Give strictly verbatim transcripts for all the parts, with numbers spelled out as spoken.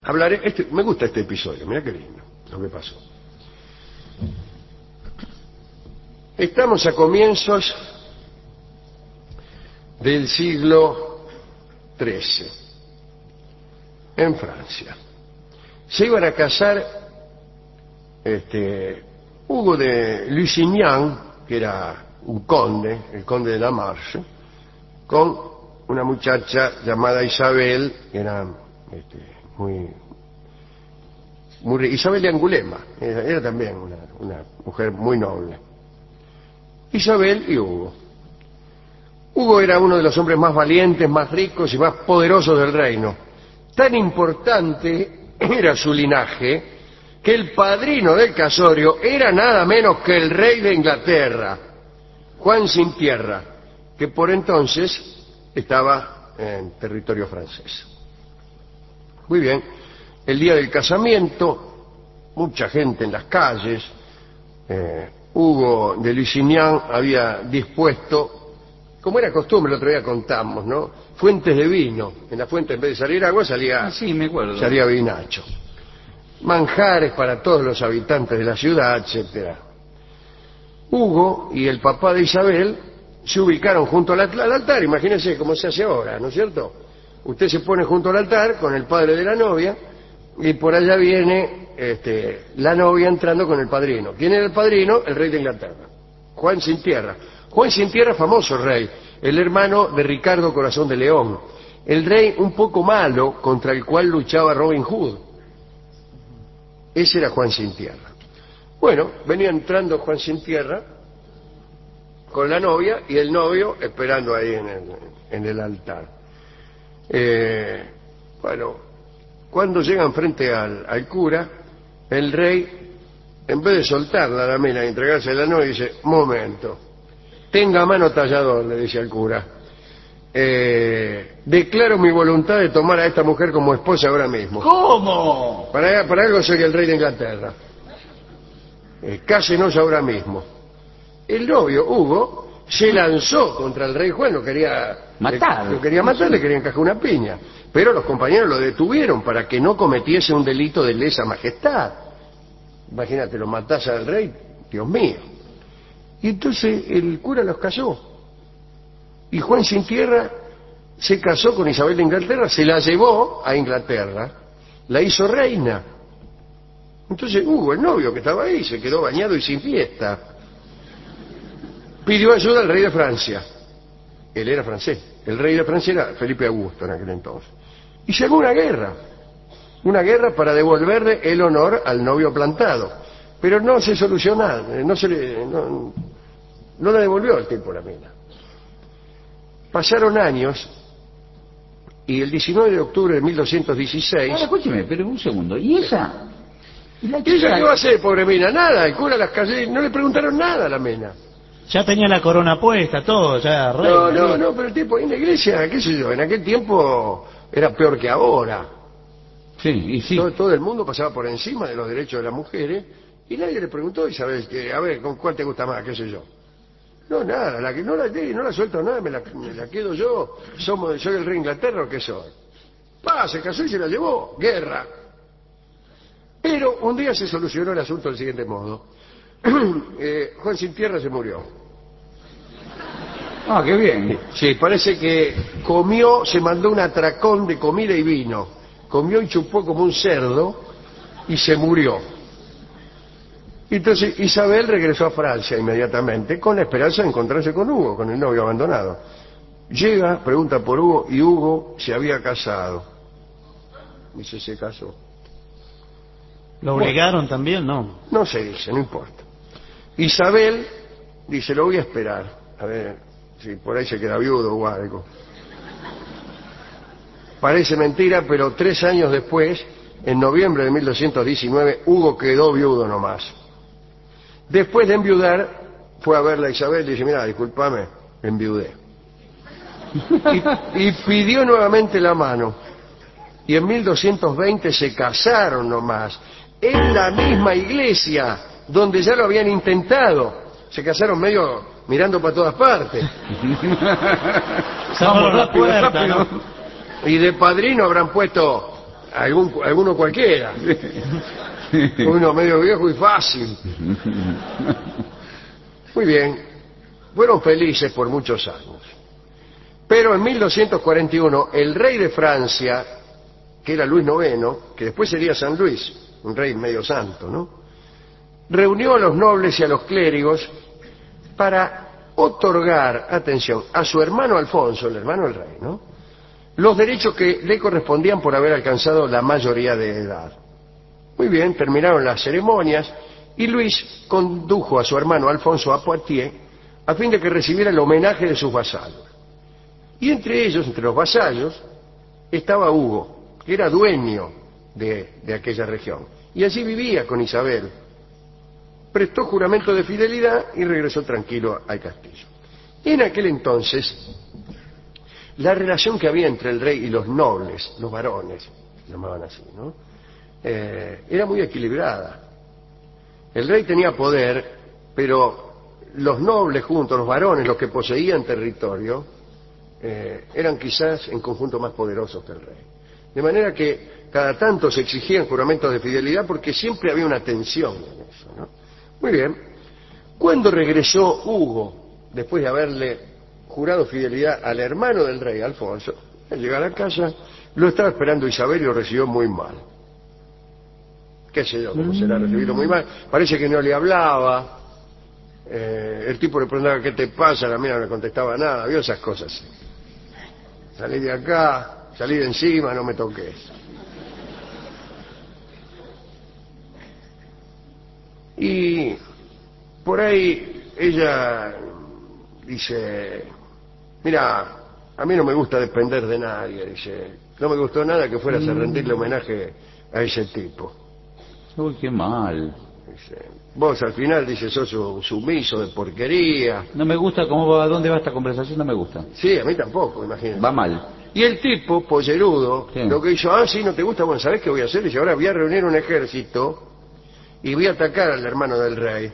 Hablaré, este, me gusta este episodio, mira qué lindo lo que pasó. Estamos a comienzos del siglo trece, en Francia. Se iban a casar este, Hugo de Lusignan, que era un conde, el conde de la Marche, con una muchacha llamada Isabel, que era este, muy, muy... Isabel de Angulema, era, era también una, una mujer muy noble. Isabel y Hugo. Hugo era uno de los hombres más valientes, más ricos y más poderosos del reino. Tan importante era su linaje que el padrino del casorio era nada menos que el rey de Inglaterra, Juan sin Tierra, que por entonces estaba en territorio francés. Muy bien, el día del casamiento, mucha gente en las calles. eh, Hugo de Lusignan había dispuesto, como era costumbre, el otro día contamos, ¿no?, fuentes de vino. En la fuente, en vez de salir agua, salía, ah, sí, me acuerdo. salía vinacho. Manjares para todos los habitantes de la ciudad, etcétera. Hugo y el papá de Isabel se ubicaron junto al altar. Imagínense cómo se hace ahora, ¿no es cierto? Usted se pone junto al altar con el padre de la novia y por allá viene este, la novia entrando con el padrino. ¿Quién era el padrino? El rey de Inglaterra, Juan sin Tierra. Juan sin Tierra, famoso rey, el hermano de Ricardo Corazón de León, el rey un poco malo contra el cual luchaba Robin Hood. Ese era Juan sin Tierra. Bueno, venía entrando Juan sin Tierra con la novia y el novio esperando ahí en el, en el altar. Eh, bueno, cuando llegan frente al, al cura, el rey, en vez de soltarla a la mena y entregarse a la novia, dice: momento, tenga mano tallador, le dice al cura. Eh, declaro mi voluntad de tomar a esta mujer como esposa ahora mismo. ¿Cómo? Para, para algo soy el rey de Inglaterra. Eh, cásenos ahora mismo. El novio, Hugo, se lanzó contra el rey Juan, lo quería matar, le, lo quería matar, le quería encajar una piña. Pero los compañeros lo detuvieron para que no cometiese un delito de lesa majestad. Imagínate, lo matás al rey, Dios mío. Y entonces el cura los casó. Y Juan sin Tierra se casó con Isabel de Inglaterra, se la llevó a Inglaterra, la hizo reina. Entonces Hugo, el novio que estaba ahí, se quedó bañado y sin fiesta. Pidió ayuda al rey de Francia. Él era francés. El rey de Francia era Felipe Augusto en aquel entonces. Y se armó una guerra. Una guerra para devolverle el honor al novio plantado. Pero no se solucionó, no se le, no, no la devolvió el tipo la mina. Pasaron años y el diecinueve de octubre de mil doscientos dieciséis... Ahora, escúcheme, pero un segundo. ¿Y esa? ¿Y la chica? ¿Ella qué va a hacer, pobre mina? Nada, el cura las calles, no le preguntaron nada a la mina. Ya tenía la corona puesta, todo, ya rey. No, no, no, pero el tipo en la iglesia, qué sé yo, en aquel tiempo era peor que ahora. Sí, y sí. Todo, todo el mundo pasaba por encima de los derechos de las mujeres y nadie le preguntó, Isabel, que, a ver, ¿con cuál te gusta más? ¿Qué sé yo? No, nada, la que no la no la suelto nada, me la, me la quedo yo. Somos, soy el rey de Inglaterra, ¿o qué soy? Pa, se casó y se la llevó, guerra. Pero un día se solucionó el asunto del siguiente modo. eh, Juan sin Tierra se murió. Ah, qué bien. Sí, parece que comió, se mandó un atracón de comida y vino. Comió y chupó como un cerdo y se murió. Entonces Isabel regresó a Francia inmediatamente con la esperanza de encontrarse con Hugo, con el novio abandonado. Llega, pregunta por Hugo y Hugo se había casado. Dice, se casó. ¿Lo obligaron bueno, también? No. No se dice, no importa. Isabel dice, lo voy a esperar. A ver si por ahí se queda viudo o algo. Parece mentira, pero tres años después, en noviembre de mil doscientos diecinueve, Hugo quedó viudo nomás. Después de enviudar, fue a verla a Isabel y dice, mira, discúlpame, enviudé. Y, y pidió nuevamente la mano. Y en mil doscientos veinte se casaron nomás, en la misma iglesia donde ya lo habían intentado. Se casaron medio mirando para todas partes. Vamos, rápido, rápido. Y de padrino habrán puesto algún, alguno cualquiera. Uno medio viejo y fácil. Muy bien. Fueron felices por muchos años. Pero en mil doscientos cuarenta y uno, el rey de Francia, que era Luis noveno, que después sería San Luis, un rey medio santo, ¿no?, reunió a los nobles y a los clérigos para otorgar, atención, a su hermano Alfonso, el hermano del rey, ¿no?, los derechos que le correspondían por haber alcanzado la mayoría de edad. Muy bien, terminaron las ceremonias y Luis condujo a su hermano Alfonso a Poitiers a fin de que recibiera el homenaje de sus vasallos. Y entre ellos, entre los vasallos, estaba Hugo, que era dueño de, de aquella región. Y allí vivía con Isabel. Prestó juramento de fidelidad y regresó tranquilo al castillo. Y en aquel entonces, la relación que había entre el rey y los nobles, los varones, se llamaban así, ¿no?, eh, era muy equilibrada. El rey tenía poder, pero los nobles juntos, los varones, los que poseían territorio, eh, eran quizás en conjunto más poderosos que el rey. De manera que cada tanto se exigían juramentos de fidelidad porque siempre había una tensión en eso, ¿no? Muy bien. Cuando regresó Hugo, después de haberle jurado fidelidad al hermano del rey, Alfonso, al llegar a casa, lo estaba esperando Isabel y lo recibió muy mal. Qué sé yo, cómo será recibido muy mal. Parece que no le hablaba. Eh, el tipo le preguntaba, ¿qué te pasa? La mía no le contestaba nada. Vio esas cosas. Salí de acá, salí de encima, no me toques. Y por ahí ella dice, mira, a mí no me gusta depender de nadie, dice, no me gustó nada que fueras a rendirle homenaje a ese tipo. Uy, qué mal. Dice, vos al final, dice, sos un sumiso de porquería. No me gusta cómo va, a dónde va esta conversación, no me gusta. Sí, a mí tampoco, imagínate. Va mal. Y el tipo, pollerudo, Sí. lo que hizo, ah, sí, no te gusta, bueno, ¿sabés qué voy a hacer? Dice, ahora voy a reunir un ejército y voy a atacar al hermano del rey.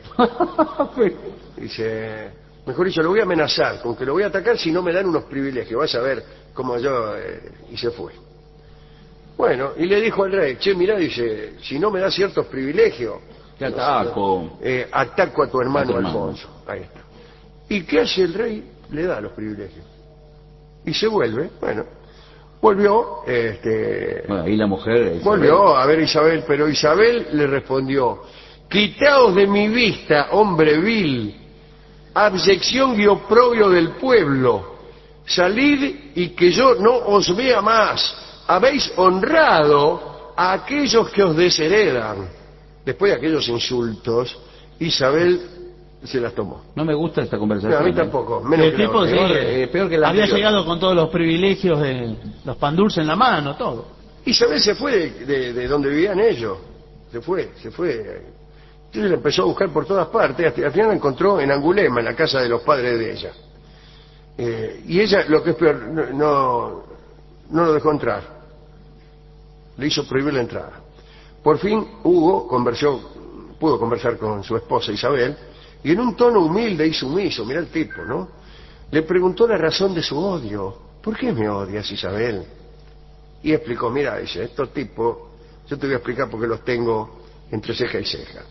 Dice, mejor dicho, lo voy a amenazar con que lo voy a atacar si no me dan unos privilegios. Vas a ver cómo yo... Eh, y se fue. Bueno, y le dijo al rey, che, mirá, dice, si no me das ciertos privilegios, Te ataco. eh, ataco a tu hermano, A tu hermano. Alfonso. Ahí está. ¿Y qué hace el rey? Le da los privilegios. Y se vuelve, bueno, volvió, este... Bueno, ahí la mujer... Isabel, volvió a ver a Isabel, pero Isabel le respondió, quitaos de mi vista, hombre vil, abyección y oprobio del pueblo, salid y que yo no os vea más, habéis honrado a aquellos que os desheredan. Después de aquellos insultos, Isabel se las tomó. No me gusta esta conversación. No, a mí ¿eh? tampoco, menos El que la tipo otra. sí, Peor, eh, peor que la había anterior. llegado con todos los privilegios de los pan dulces en la mano, todo. Isabel se fue de, de, de donde vivían ellos, se fue, se fue. Entonces la empezó a buscar por todas partes, hasta al final la encontró en Angulema, en la casa de los padres de ella. Eh, y ella, lo que es peor, no, no, no lo dejó entrar, le hizo prohibir la entrada. Por fin Hugo conversó, pudo conversar con su esposa Isabel, y en un tono humilde y sumiso, mira el tipo, ¿no?, le preguntó la razón de su odio. ¿Por qué me odias, Isabel? Y explicó, mira, dice, estos tipos, yo te voy a explicar por qué los tengo entre ceja y ceja.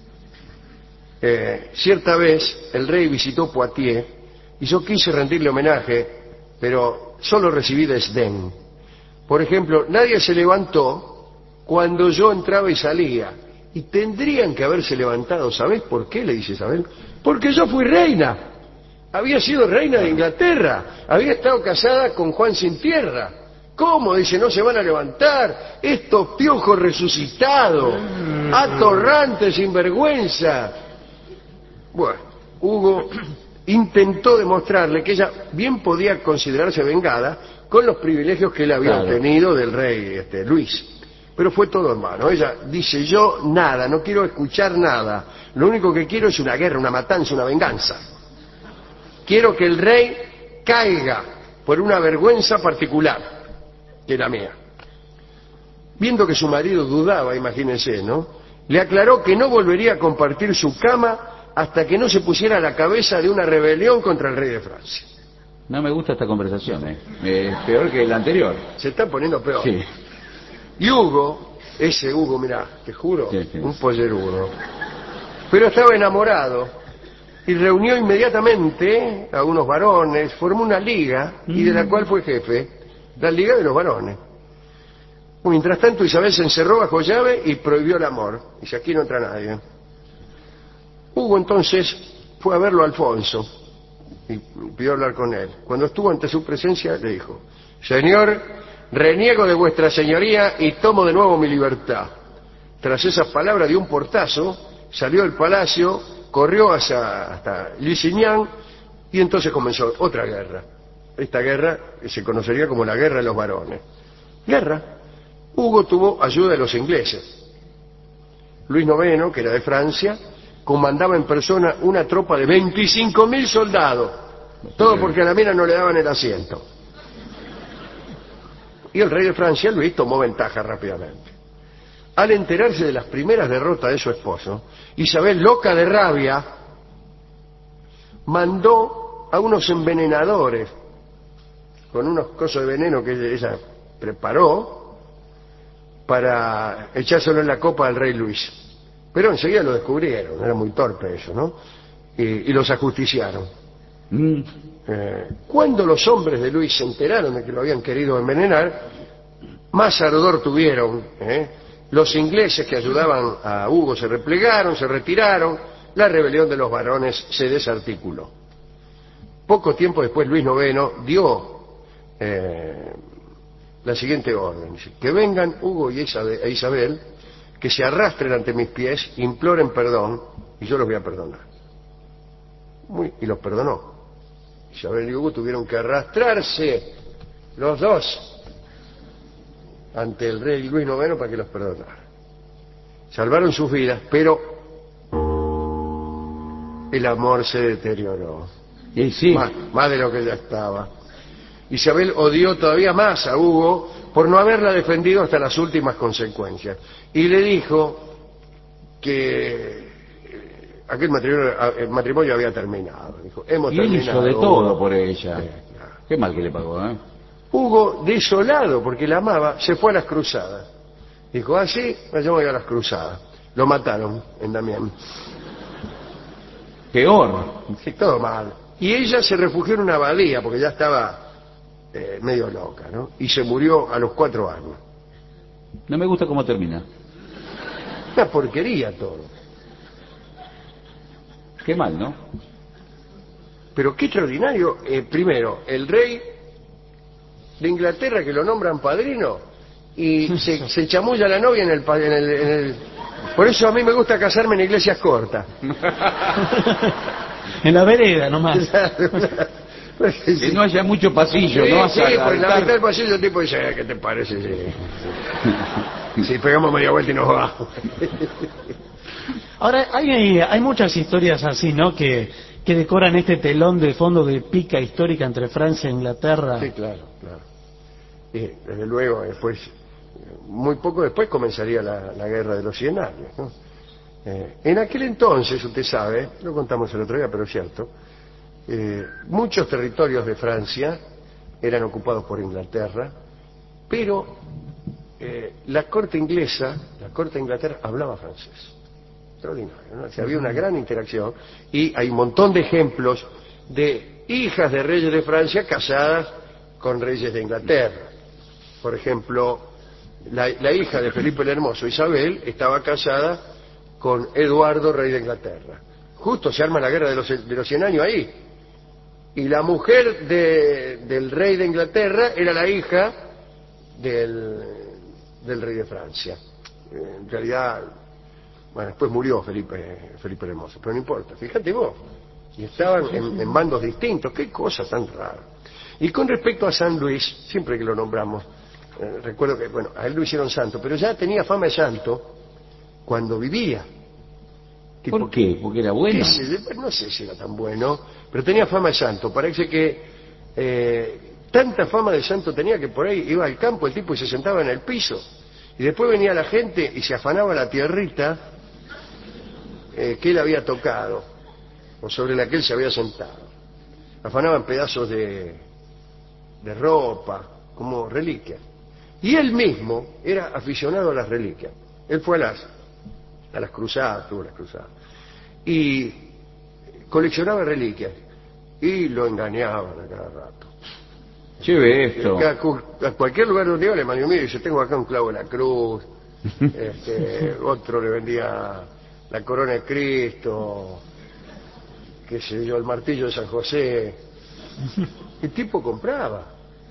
Eh, cierta vez el rey visitó Poitiers y yo quise rendirle homenaje, pero solo recibí desdén. Por ejemplo, nadie se levantó cuando yo entraba y salía, y tendrían que haberse levantado. ¿Sabés por qué? Le dice Isabel. Porque yo fui reina, había sido reina de Inglaterra, había estado casada con Juan sin tierra. ¿Cómo? Dice, no se van a levantar estos piojos resucitados, atorrantes, sinvergüenza. Bueno, Hugo intentó demostrarle que ella bien podía considerarse vengada con los privilegios que él había Claro. obtenido del rey este, Luis. Pero fue todo en vano. Ella dice, yo nada, no quiero escuchar nada. Lo único que quiero es una guerra, una matanza, una venganza. Quiero que el rey caiga por una vergüenza particular, que era mía. Viendo que su marido dudaba, imagínense, ¿no?, le aclaró que no volvería a compartir su cama hasta que no se pusiera a la cabeza de una rebelión contra el rey de Francia. No me gusta esta conversación, ¿eh? Es peor que la anterior. Se está poniendo peor. Sí. Y Hugo, ese Hugo, mirá, te juro, Sí, sí. un pollerudo, pero estaba enamorado y reunió inmediatamente a unos varones, formó una liga y de la cual fue jefe, la Liga de los Varones. Mientras tanto, Isabel se encerró bajo llave y prohibió el amor. Dice, aquí no entra nadie. Hugo entonces fue a verlo a Alfonso y pidió hablar con él. Cuando estuvo ante su presencia, le dijo, señor, reniego de vuestra señoría y tomo de nuevo mi libertad. Tras esas palabras dio un portazo, salió del palacio, corrió hacia, hasta Lusignan y entonces comenzó otra guerra. Esta guerra se conocería como la Guerra de los Varones. Guerra. Hugo tuvo ayuda de los ingleses. Luis noveno, que era de Francia, comandaba en persona una tropa de veinticinco mil soldados. Todo porque a la mina no le daban el asiento. Y el rey de Francia, Luis, tomó ventaja rápidamente. Al enterarse de las primeras derrotas de su esposo, Isabel, loca de rabia, mandó a unos envenenadores con unos cosos de veneno que ella preparó para echárselo en la copa al rey Luis. Pero enseguida lo descubrieron, era muy torpe eso, ¿no? Y, y los ajusticiaron. Mm. Eh, cuando los hombres de Luis se enteraron de que lo habían querido envenenar, más ardor tuvieron. ¿eh? Los ingleses que ayudaban a Hugo se replegaron, se retiraron, la rebelión de los varones se desarticuló. Poco tiempo después Luis noveno dio eh, la siguiente orden, dice, que vengan Hugo y Isabel, e Isabel, que se arrastren ante mis pies, imploren perdón y yo los voy a perdonar. Muy, y los perdonó. Isabel y Hugo tuvieron que arrastrarse los dos ante el rey Luis noveno para que los perdonara. Salvaron sus vidas, pero el amor se deterioró. Y sí. Más, más de lo que ya estaba. Isabel odió todavía más a Hugo por no haberla defendido hasta las últimas consecuencias. Y le dijo que aquel matrimonio, el matrimonio había terminado. Dijo, hemos Y él terminado. hizo de todo por ella. Sí, claro. Qué mal que le pagó, ¿eh? Hugo, desolado porque la amaba, se fue a las cruzadas. Dijo, ah, sí, yo voy a las cruzadas. Lo mataron en Damián. Peor. Sí, todo mal. Y ella se refugió en una abadía porque ya estaba eh, medio loca, ¿no? Y se murió a los cuatro años. No me gusta cómo termina. Una porquería todo. Qué mal, ¿no? Pero qué extraordinario. Eh, primero, el rey de Inglaterra que lo nombran padrino y se, se chamulla la novia en el, pa- en, el, en el... Por eso a mí me gusta casarme en iglesias cortas. En la vereda nomás. Que no haya mucho pasillo, Sí, ¿no? sí, Hasta pues en la altar. mitad del pasillo el tipo dice, "Eh, ¿qué te parece? Sí. Si pegamos media vuelta y nos vamos. Ahora, hay, hay muchas historias así, ¿no? Que, que decoran este telón de fondo de pica histórica entre Francia e Inglaterra. Sí, claro, claro. Y desde luego, después, muy poco después comenzaría la, la guerra de los cien años, ¿no? Eh, en aquel entonces, usted sabe, lo contamos el otro día, pero es cierto, eh, muchos territorios de Francia eran ocupados por Inglaterra, pero eh, la corte inglesa, la corte de Inglaterra hablaba francés. Extraordinario, ¿no? O sea, había una gran interacción y hay un montón de ejemplos de hijas de reyes de Francia casadas con reyes de Inglaterra. Por ejemplo, la, la hija de Felipe el Hermoso, Isabel, estaba casada con Eduardo, rey de Inglaterra. Justo se arma la guerra de los, de los cien años ahí. Y la mujer de, del rey de Inglaterra era la hija del, del rey de Francia. En realidad, bueno, después murió Felipe, Felipe el Hermoso, pero no importa, fíjate vos. Y estaban en, en bandos distintos, qué cosa tan rara. Y con respecto a San Luis, siempre que lo nombramos, eh, recuerdo que, bueno, a él lo hicieron santo, pero ya tenía fama de santo cuando vivía. Tipo, ¿Por qué? ¿Porque era bueno? qué sé, no sé si era tan bueno, pero tenía fama de santo. Parece que eh, tanta fama de santo tenía que por ahí iba al campo el tipo y se sentaba en el piso. Y después venía la gente y se afanaba la tierrita eh, que él había tocado, o sobre la que él se había sentado. Afanaban pedazos de, de ropa, como reliquias. Y él mismo era aficionado a las reliquias. Él fue a las, a las cruzadas, tuvo las cruzadas, y coleccionaba reliquias. Y lo engañaban a cada rato. Lleve esto. A, a cualquier lugar donde iba le mandó, mire, yo tengo acá un clavo de la cruz, este, otro le vendía la corona de Cristo, qué sé yo, el martillo de San José. El tipo compraba.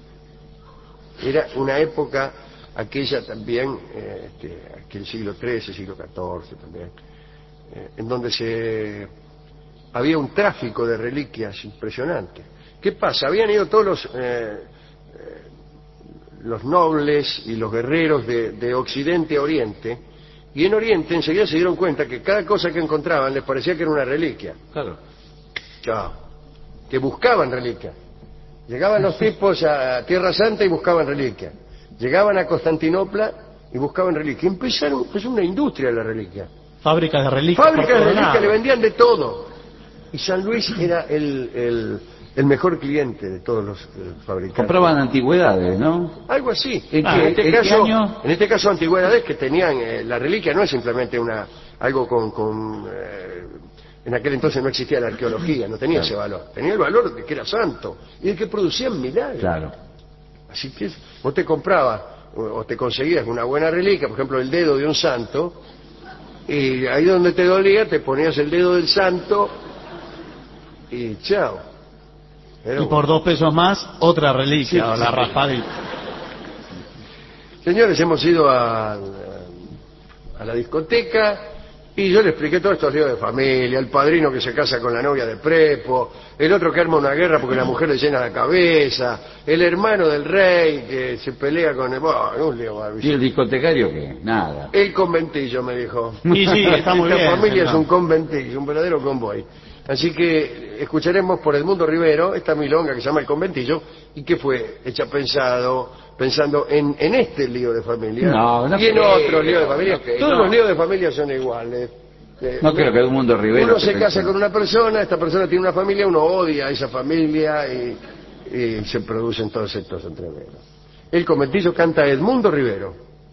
Era una época, aquella también, eh, este, aquel siglo trece, siglo catorce también, eh, en donde se había un tráfico de reliquias impresionante. ¿Qué pasa? Habían ido todos los, eh, eh, los nobles y los guerreros de, de Occidente a Oriente, y en Oriente enseguida se dieron cuenta que cada cosa que encontraban les parecía que era una reliquia. Claro. Chao. Que buscaban reliquias. Llegaban los tipos a Tierra Santa y buscaban reliquias. Llegaban a Constantinopla y buscaban reliquias. Empezaron, empezó una industria de la reliquia. Fábricas de reliquias. Fábricas de reliquias, le vendían de todo. Y San Luis era el, el, el mejor cliente de todos los eh, fabricantes. Compraban antigüedades, ¿no? Algo así. ¿En, Ah, qué, en, este, ¿en caso, qué año? en este caso antigüedades que tenían, eh, la reliquia no es simplemente una algo con... con eh, en aquel entonces no existía la arqueología, no tenía ese valor. Tenía el valor de que era santo y de que producían milagros. Claro. Así que vos te comprabas o, o te conseguías una buena reliquia, por ejemplo el dedo de un santo, y ahí donde te dolía te ponías el dedo del santo y chao. Pero y por dos pesos más, otra reliquia, sí, o la sí. raspadita. Señores, hemos ido a, a la discoteca y yo le expliqué todos estos líos de familia, el padrino que se casa con la novia de prepo, el otro que arma una guerra porque la mujer le llena la cabeza, el hermano del rey que se pelea con el... Bueno, un lío barbísimo. ¿Y el discotecario qué? Nada. El conventillo, me dijo. Y sí, está muy bien. Esta familia señor. es un conventillo, un verdadero convoy. Así que escucharemos por Edmundo Rivero esta milonga que se llama El Conventillo y que fue hecha pensado pensando en, en este lío de familia No, no y en creo, otros líos de familia. no creo, Todos no. los líos de familia son iguales. Eh, No creo que Edmundo Rivero Uno se se casa pensó. con una persona, esta persona tiene una familia, uno odia a esa familia y, y se producen todos estos entreveros. El Conventillo canta Edmundo Rivero.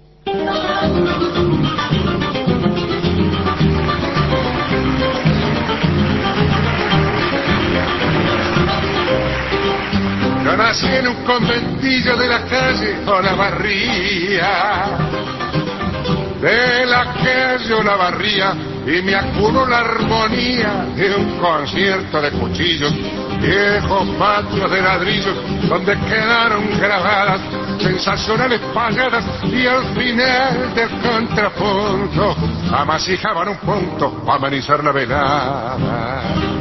Yo nací en un conventillo de la calle Olavarría, de la calle Olavarría, y me acuerdo la armonía de un concierto de cuchillos, viejos patios de ladrillos, donde quedaron grabadas sensacionales payadas, y al final del contrapunto amasijaban un punto para amenizar la velada.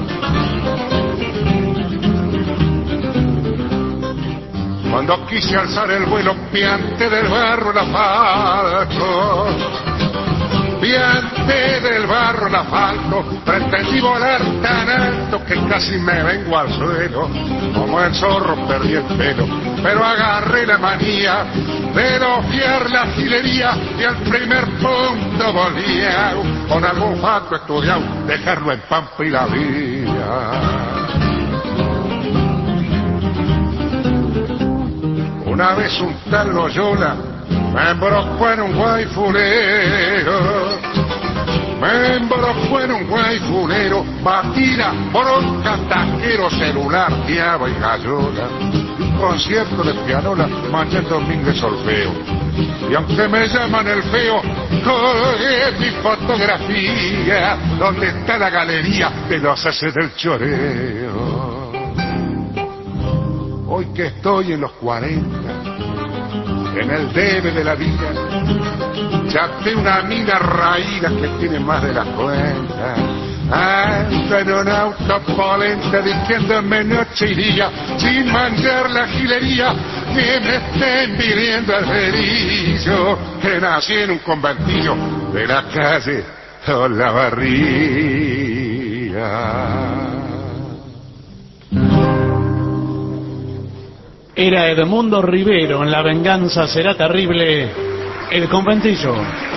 Cuando quise alzar el vuelo piante del barro el asfalto, piante del barro el asfalto, pretendí volar tan alto que casi me vengo al suelo, como el zorro perdí el pelo, pero agarré la manía de ofiar la gilería y al primer punto volía, con algún fato estudiado, dejarlo en pampa y la vía. Una vez un tal Loyola me embrocó en un guayfulero, me embrocó en un guayfulero, batida, bronca, taquero, celular, diaba y gallola, un concierto de pianola, mañana domingo de solfeo. Y aunque me llaman el feo, colgué mi fotografía, donde está la galería de los haces del choreo. Hoy que estoy en los cuarenta, en el debe de la vida, chaté una mina raída que tiene más de la cuenta. Ando en un auto polenta diciéndome noche y día, sin manchar la gilería, que me estén pidiendo el cerillo, que nací en un conventillo de la calle Olavarría. Era Edmundo Rivero en La venganza será terrible, El Conventillo.